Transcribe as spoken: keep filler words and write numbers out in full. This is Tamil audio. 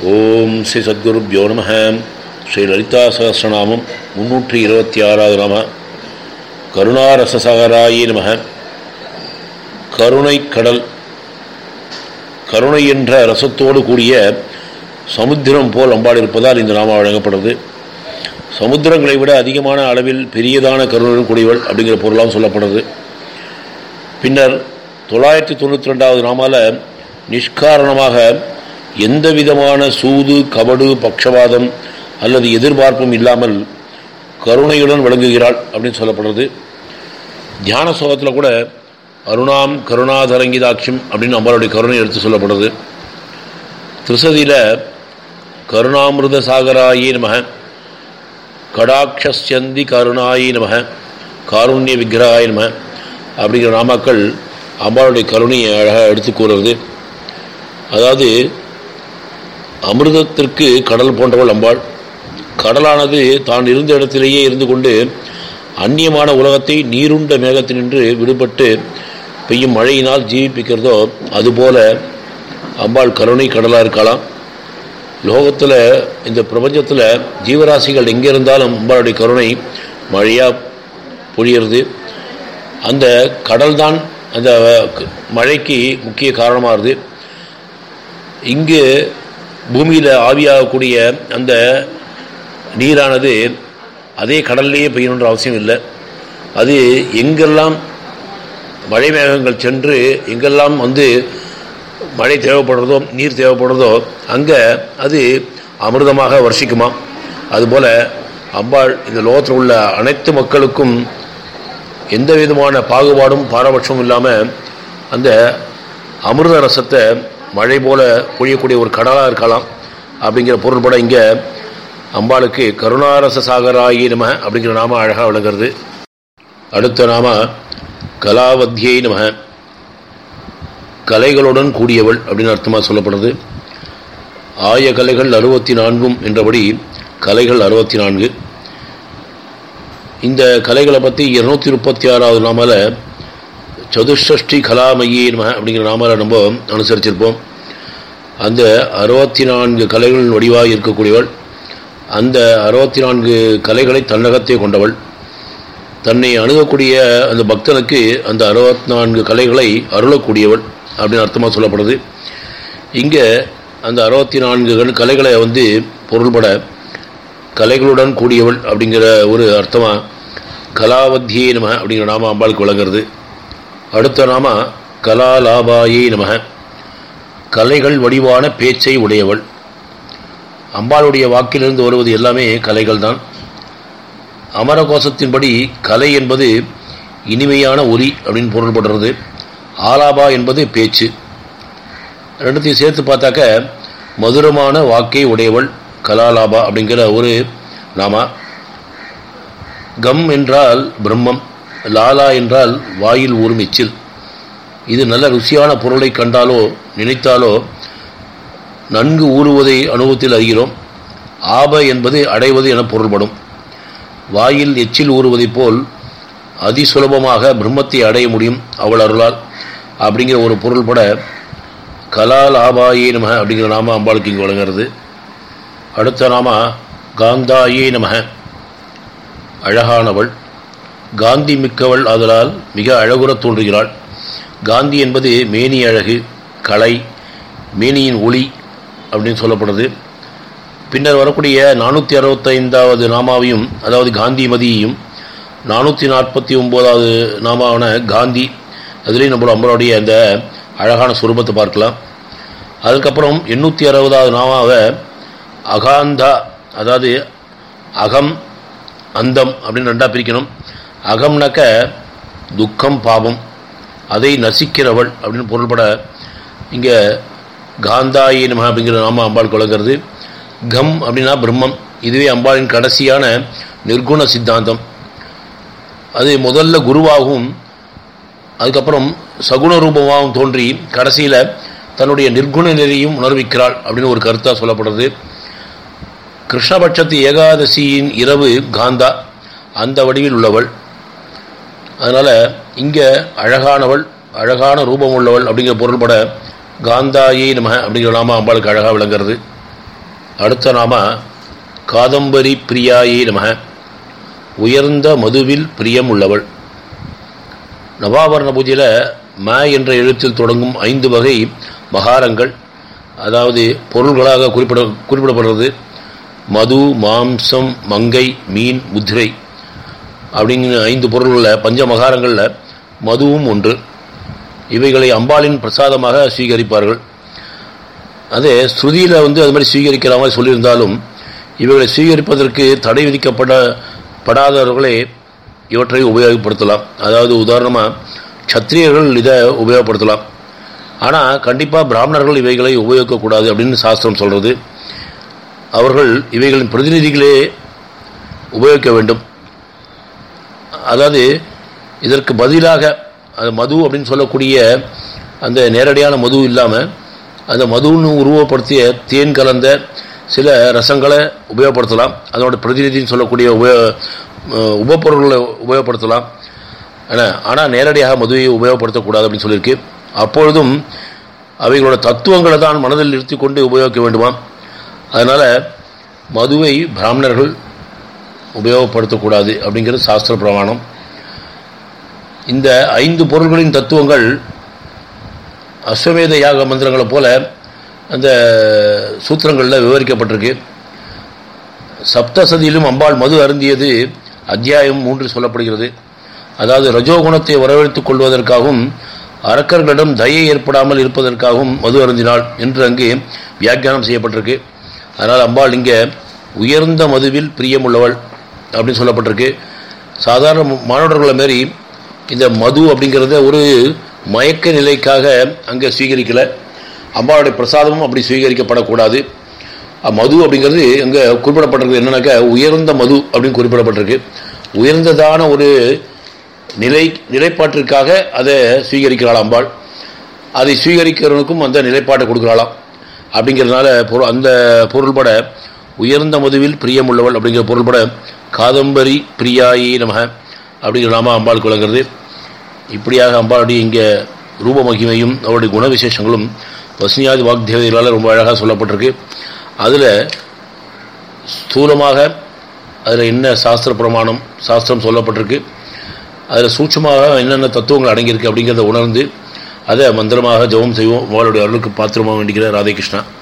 ஓம் ஸ்ரீ சத்குருப்யோ நம. ஸ்ரீ லலிதா சகஸ்ரநாமம் முன்னூற்றி இருபத்தி ஆறாவது நாம. கருணாரசசாகராயே நம. கருணை கடல். கருணை என்ற ரசத்தோடு கூடிய சமுத்திரம் போல் அம்பாள் இருப்பதால் இந்த நாமம் வழங்கப்படுறது. சமுத்திரங்களை விட அதிகமான அளவில் பெரியதான கருணை கூடியவள் அப்படிங்கிற பொருளாகவும் சொல்லப்படுறது. பின்னர் தொள்ளாயிரத்தி தொண்ணூற்றி ரெண்டாவது நாமால நிஷ்காரணமாக எந்த விதமான சூது கபடு பட்சபாதம் அல்லது எதிர்பார்ப்பும் இல்லாமல் கருணையுடன் விளங்குகிறாள் அப்படின்னு சொல்லப்படுறது. தியான சோகத்தில் கூட அருணாம் கருணாதரங்கிதாட்சியம் அப்படின்னு அம்பாளுடைய கருணை எடுத்து சொல்லப்படுறது. திருசதியில் கருணாமிருத சாகராயே நமக, கடாட்சந்தி கருணாயே நமக, காருண்ய விக்கிரகாய நமக அப்படிங்கிற நாமாக்கள் அம்பாளுடைய கருணையை அழகாக எடுத்து கூறுறது. அதாவது அமிர்தத்திற்கு கடல் போன்றவள் அம்பாள். கடலானது தான் இருந்த இடத்திலேயே இருந்து கொண்டு அந்நியமான உலகத்தை நீருண்ட மேகத்தினின்று விடுபட்டு பெய்யும் மழையினால் ஜீவிப்பிக்கிறதோ அதுபோல அம்பாள் கருணை கடலாக இருக்கலாம். லோகத்தில் இந்த பிரபஞ்சத்தில் ஜீவராசிகள் எங்கே இருந்தாலும் அம்பாளுடைய கருணை மழையாக பொழியிறது. அந்த கடல் தான் அந்த மழைக்கு முக்கிய காரணமாகுது. இங்கு பூமியில் ஆவியாகக்கூடிய அந்த நீரானது அதே கடல்லையே பெய்யணுன்ற அவசியம் இல்லை. அது எங்கெல்லாம் மழை மேகங்கள் சென்று எங்கெல்லாம் வந்து மழை தேவைப்படுறதோ நீர் தேவைப்படுறதோ அங்கே அது அமிர்தமாக வர்ஷிக்குமா. அதுபோல் அம்பாள் இந்த லோகத்தில் உள்ள அனைத்து மக்களுக்கும் எந்த விதமான பாகுபாடும் பாரபட்சமும் இல்லாமல் அந்த அமிர்த ரசத்தை மழை போல பொழியக்கூடிய ஒரு கடலாக இருக்கலாம் அப்படிங்கிற பொருள்பட இங்கே அம்பாளுக்கு கருணாரச சாகராயே நம அப்படிங்கிற நாம அழகாக விளங்குறது. அடுத்த நாம கலாவத்தியை நம, கலைகளுடன் கூடியவள் அப்படின்னு அர்த்தமாக சொல்லப்படுறது. ஆய கலைகள் அறுபத்தி நான்கும் என்றபடி கலைகள் அறுபத்தி நான்கு. இந்த கலைகளை பற்றி இருநூத்தி முப்பத்தி ஆறாவது நாமால சதுஷ்டி கலாமயே நம அப்படிங்கிற நாமால நம்ம அனுசரிச்சிருப்போம். அந்த அறுபத்தி நான்கு கலைகளின் வடிவாக இருக்கக்கூடியவள். அந்த அறுபத்தி நான்கு கலைகளை தன்னகத்தை கொண்டவள். தன்னை அணுகக்கூடிய அந்த பக்தனுக்கு அந்த அறுபத்தி நான்கு கலைகளை அருளக்கூடியவள் அப்படின்னு அர்த்தமாக சொல்லப்படுது. இங்கே அந்த அறுபத்தி நான்கு கலைகளை வந்து பொருள்பட கலைகளுடன் கூடியவள் அப்படிங்கிற ஒரு அர்த்தமாக கலாவத்தியே நம அப்படிங்கிற நாம அம்பாளுக்கு விளங்குறது. அடுத்த நாம கலாலாபாயே நம, கலைகள் வடிவான பேச்சை உடையவள். அம்பாளுடைய வாக்கிலிருந்து வருவது எல்லாமே கலைகள் தான். அமரகோசத்தின்படி கலை என்பது இனிமையான ஒலி அப்படின்னு பொருள்படுறது. ஆலாபா என்பது பேச்சு. ரெண்டுத்தையும் சேர்த்து பார்த்தாக்க மதுரமான வாக்கை உடையவள் கலாலாபா அப்படிங்கிற ஒரு நாமா. கம் என்றால் பிரம்மம், லாலா என்றால் வாயில் ஊறும் எச்சில். இது நல்ல ருசியான பொருளை கண்டாலோ நினைத்தாலோ நன்கு ஊறுவதை அனுபவத்தில் அறிகிறோம். ஆப என்பது அடைவது என பொருள்படும். வாயில் எச்சில் ஊறுவதைப் போல் அதிசுலபமாக பிரம்மத்தை அடைய முடியும் அவள் அருளால் அப்படிங்கிற ஒரு பொருள்பட கலால் ஆபாயே நம அப்படிங்கிற நாம அம்பாளுக்கு இங்கு வழங்குறது. அடுத்த நாம காந்தாயே நம, அழகானவள். காந்தி மிக்கவள் ஆதலால் மிக அழகுற தோன்றுகிறாள். காந்தி என்பது மேனி அழகு, கலை, மேனியின் ஒளி அப்படின்னு சொல்லப்படுது. பின்னர் வரக்கூடிய நானூற்றி அறுபத்தைந்தாவது நாமாவையும் அதாவது காந்திமதியையும் நானூற்றி நாற்பத்தி ஒம்போதாவது நாமாவான காந்தி அதுலேயும் நம்மளோட அம்பாளுடைய அந்த அழகான சுரூபத்தை பார்க்கலாம். அதுக்கப்புறம் எண்ணூற்றி அறுபதாவது நாமாவை அகாந்தா, அதாவது அகம் அந்தம் அப்படின்னு ரெண்டாக பிரிக்கணும். அகம்னாக்க துக்கம் பாவம், அதை நசிக்கிறவள் அப்படின்னு பொருள்பட இங்கே காந்தாயே நம அப்படிங்கிற நாம அம்பாள் வழங்குறது. கம் அப்படின்னா பிரம்மம். இதுவே அம்பாளின் கடைசியான நிர்குண சித்தாந்தம். அது முதல்ல குருவாகவும் அதுக்கப்புறம் சகுண ரூபமாகவும் தோன்றி கடைசியில் தன்னுடைய நிர்குண நிலையும் உணர்விக்கிறாள் அப்படின்னு ஒரு கருத்தாக சொல்லப்படுறது. கிருஷ்ணபட்சத்து ஏகாதசியின் இரவு காந்தா அந்த வடிவில் உள்ளவள். அதனால் இங்கே அழகானவள், அழகான ரூபம் உள்ளவள் அப்படிங்கிற பொருள்பட காந்தாயே நம அப்படிங்கிற நாம அம்பாளுக்கு அழகாக விளங்குறது. அடுத்த நாம காதம்பரி பிரியாயே நமக, உயர்ந்த மதுவில் பிரியம் உள்ளவள். நவாவரண பூஜையில் ம என்ற எழுத்தில் தொடங்கும் ஐந்து வகை மகாரங்கள், அதாவது பொருள்களாக குறிப்பிட குறிப்பிடப்படுறது மது, மாம்சம், மங்கை, மீன், முத்திரை அப்படிங்கிற ஐந்து பொருள்களில் பஞ்ச மகாரங்களில் மதுவும் ஒன்று. இவைகளை அம்பாளின் பிரசாதமாக சுவீகரிப்பார்கள். அதே ஸ்ருதியில் வந்து அது மாதிரி சுவீகரிக்கிற மாதிரி சொல்லியிருந்தாலும் இவைகளை சுவீகரிப்பதற்கு தடை விதிக்கப்பட படாதவர்களே இவற்றை உபயோகப்படுத்தலாம். அதாவது உதாரணமாக சத்திரியர்கள் இதை உபயோகப்படுத்தலாம். ஆனால் கண்டிப்பாக பிராமணர்கள் இவைகளை உபயோகிக்கக்கூடாது அப்படின்னு சாஸ்திரம் சொல்கிறது. அவர்கள் இவைகளின் பிரதிநிதிகளே உபயோகிக்க வேண்டும். அதாவது இதற்கு பதிலாக அது மது அப்படின்னு சொல்லக்கூடிய அந்த நேரடியான மது இல்லாமல் அந்த மதுன்னு உருவப்படுத்திய தேன் கலந்த சில ரசங்களை உபயோகப்படுத்தலாம். அதனோட பிரதிநிதின்னு சொல்லக்கூடிய உபயோ உபப்பொருள்களை உபயோகப்படுத்தலாம். ஆனால் நேரடியாக மதுவை உபயோகப்படுத்தக்கூடாது அப்படின்னு சொல்லியிருக்கு. அப்பொழுதும் அவைகளோட தத்துவங்களை தான் மனதில் நிறுத்தி கொண்டு உபயோகிக்க வேண்டுமா. அதனால் மதுவை பிராமணர்கள் உபயோகப்படுத்தக்கூடாது அப்படிங்கிறது சாஸ்திர பிரமாணம். இந்த ஐந்து பொருள்களின் தத்துவங்கள் அஸ்வமேத யாக மந்திரங்களை போல அந்த சூத்திரங்களில் விவரிக்கப்பட்டிருக்கு. சப்தசதியிலும் அம்பாள் மது அருந்தியது அத்தியாயம் மூன்றில் சொல்லப்படுகிறது. அதாவது ரஜோகுணத்தை வரவழைத்துக் கொள்வதற்காகவும் அரக்கர்களிடம் தயை ஏற்படாமல் இருப்பதற்காகவும் மது அருந்தினாள் என்று அங்கு வியாக்கியானம் செய்யப்பட்டிருக்கு. அதனால் அம்பாள் இங்கே உயர்ந்த மதுவில் பிரியமுள்ளவள் அப்படின்னு சொல்லப்பட்டிருக்கு. சாதாரண மாணவர்களை மாரி இந்த மது அப்படிங்கிறத ஒரு மயக்க நிலைக்காக அங்கே சுவீகரிக்கலை. அம்பாளுடைய பிரசாதமும் அப்படி சுவீகரிக்கப்படக்கூடாது. மது அப்படிங்கிறது அங்கே குறிப்பிடப்பட்டிருக்கு. என்னன்னாக்கா உயர்ந்த மது அப்படின்னு குறிப்பிடப்பட்டிருக்கு. உயர்ந்ததான ஒரு நிலை நிலைப்பாட்டிற்காக அதை சுவீகரிக்கிறாள் அம்பாள். அதை சுவீகரிக்கிறவனுக்கும் அந்த நிலைப்பாட்டை கொடுக்குறாளாம். அப்படிங்கிறதுனால பொருள் அந்த பொருள்பட உயர்ந்த மதுவில் பிரியமுள்ளவள் அப்படிங்கிற பொருள்பட காதம்பரி பிரியாயே நமக அப்படிங்கிற நாம அம்பாளுக்கு விளங்குறது. இப்படியாக அம்பாளுடைய இங்கே ரூப மகிமையும் அவருடைய குண விசேஷங்களும் வசனியாதி வாக்தேவதைகளால் ரொம்ப அழகாக சொல்லப்பட்டிருக்கு. அதில் ஸ்தூலமாக அதில் என்ன சாஸ்திர பிரமாணம் சாஸ்திரம் சொல்லப்பட்டிருக்கு, அதில் சூட்சமாக என்னென்ன தத்துவங்கள் அடங்கியிருக்கு அப்படிங்கிறத உணர்ந்து அதை மந்திரமாக ஜெபம் செய்வோம். அவளுடைய அருளுக்கு பாத்திரமாக வேண்டிக்கிற ராதே கிருஷ்ணா.